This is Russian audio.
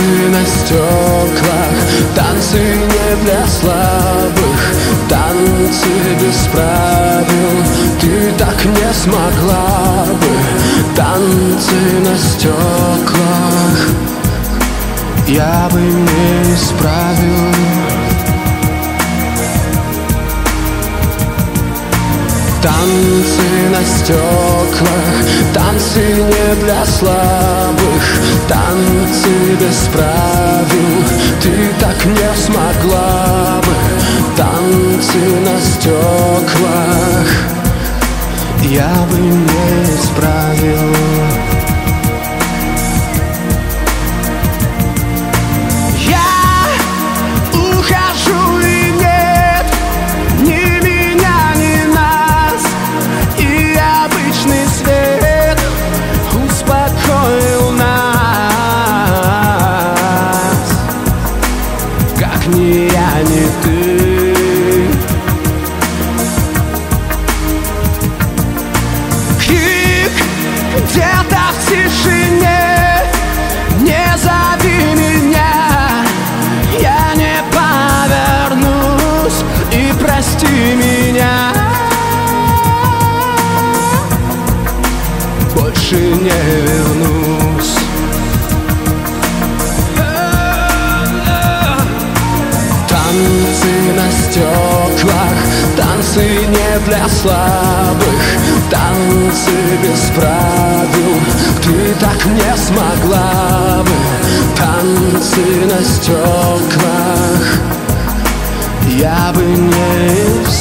на стеклах, танцы не для слабых, танцы без правил. Ты так не смогла бы. Танцы на стеклах я бы не исправил. Танцы на стеклах, танцы не для слабых, танцы без правил. Ты так не смогла бы. Танцы на стеклах я бы не исправил. Ни я, ни ты. Крик где-то в тишине, не зови меня, я не повернусь, и прости меня. Больше не вернусь. Танцы на стеклах, танцы не для слабых, танцы без правил. Ты так не смогла бы. Танцы на стеклах я бы не